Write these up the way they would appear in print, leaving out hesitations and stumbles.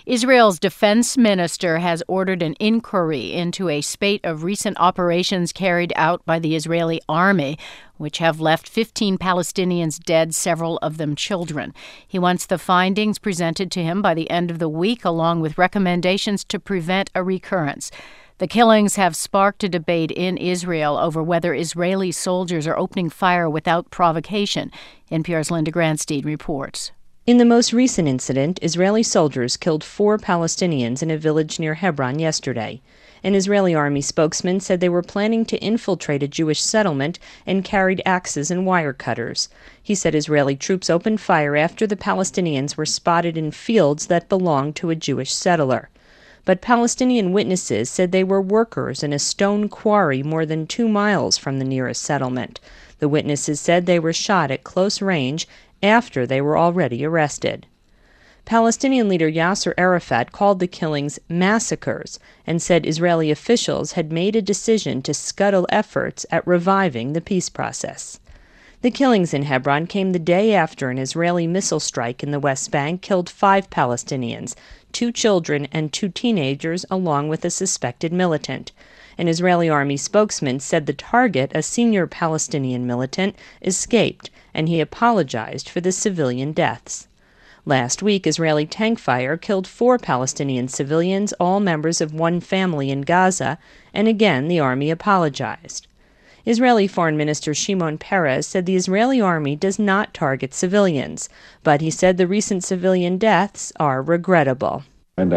Israel's defense minister has ordered an inquiry into a spate of recent operations carried out by the Israeli army, which have left 15 Palestinians dead, several of them children. He wants the findings presented to him by the end of the week, along with recommendations to prevent a recurrence. The killings have sparked a debate in Israel over whether Israeli soldiers are opening fire without provocation. NPR's Linda Gradstein reports. In the most recent incident, Israeli soldiers killed 4 Palestinians in a village near Hebron yesterday. An Israeli army spokesman said they were planning to infiltrate a Jewish settlement and carried axes and wire cutters. He said Israeli troops opened fire after the Palestinians were spotted in fields that belonged to a Jewish settler. But Palestinian witnesses said they were workers in a stone quarry more than 2 miles from the nearest settlement. The witnesses said they were shot at close range after they were already arrested. Palestinian leader Yasser Arafat called the killings massacres and said Israeli officials had made a decision to scuttle efforts at reviving the peace process. The killings in Hebron came the day after an Israeli missile strike in the West Bank killed 5 Palestinians, 2 children and 2 teenagers, along with a suspected militant. An Israeli army spokesman said the target, a senior Palestinian militant, escaped, and he apologized for the civilian deaths. Last week, Israeli tank fire killed 4 Palestinian civilians, all members of one family in Gaza, and again the army apologized. Israeli Foreign Minister Shimon Peres said the Israeli army does not target civilians, but he said the recent civilian deaths are regrettable. And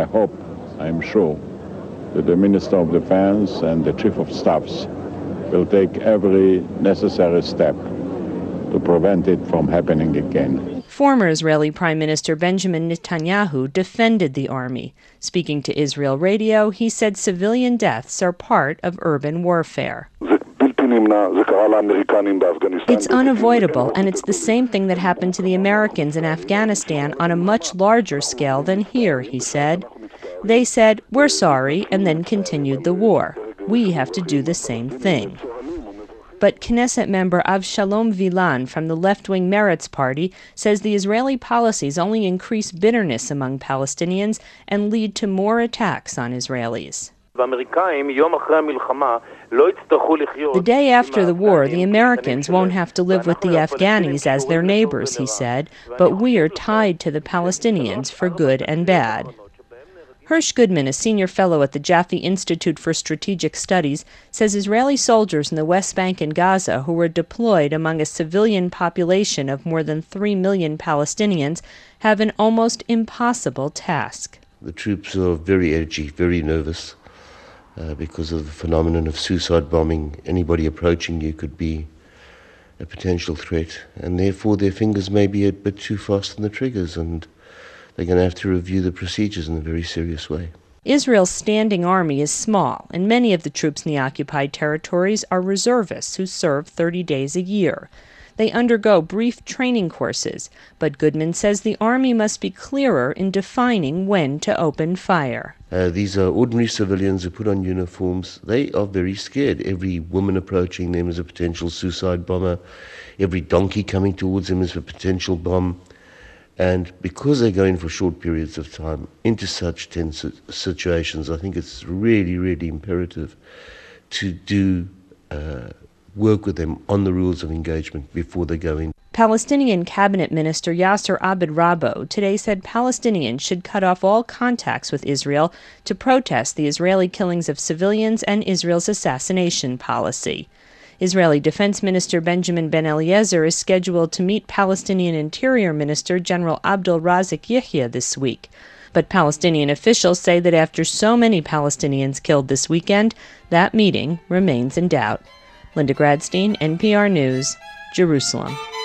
I'm sure, that the Minister of Defense and the Chief of Staffs will take every necessary step to prevent it from happening again. Former Israeli Prime Minister Benjamin Netanyahu defended the army. Speaking to Israel Radio, he said civilian deaths are part of urban warfare. It's unavoidable, and it's the same thing that happened to the Americans in Afghanistan on a much larger scale than here, he said. They said, "We're sorry," and then continued the war. We have to do the same thing. But Knesset member Avshalom Vilan from the left-wing Meretz party says the Israeli policies only increase bitterness among Palestinians and lead to more attacks on Israelis. The day after the war, the Americans won't have to live with the Afghanis as their neighbors, he said, but we are tied to the Palestinians for good and bad. Hirsch Goodman, a senior fellow at the Jaffe Institute for Strategic Studies, says Israeli soldiers in the West Bank and Gaza who were deployed among a civilian population of more than 3 million Palestinians have an almost impossible task. The troops are very edgy, very nervous because of the phenomenon of suicide bombing. Anybody approaching you could be a potential threat, and therefore their fingers may be a bit too fast on the triggers, and they're going to have to review the procedures in a very serious way. Israel's standing army is small, and many of the troops in the occupied territories are reservists who serve 30 days a year. They undergo brief training courses, but Goodman says the army must be clearer in defining when to open fire. These are ordinary civilians who put on uniforms. They are very scared. Every woman approaching them is a potential suicide bomber. Every donkey coming towards them is a potential bomb. And because they go in for short periods of time into such tense situations, I think it's really, really imperative to do work with them on the rules of engagement before they go in. Palestinian Cabinet Minister Yasser Abed-Rabbo today said Palestinians should cut off all contacts with Israel to protest the Israeli killings of civilians and Israel's assassination policy. Israeli Defense Minister Benjamin Ben-Eliezer is scheduled to meet Palestinian Interior Minister General Abdul Razik Yahya this week. But Palestinian officials say that after so many Palestinians killed this weekend, that meeting remains in doubt. Linda Gradstein, NPR News, Jerusalem.